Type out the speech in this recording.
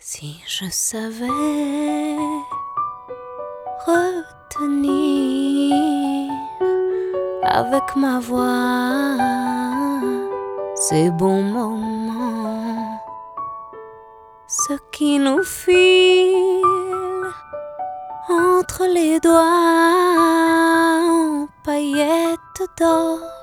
Si je savais retenir avec ma voix ces bons moments, ce qui nous file entre les doigts en paillettes d'or.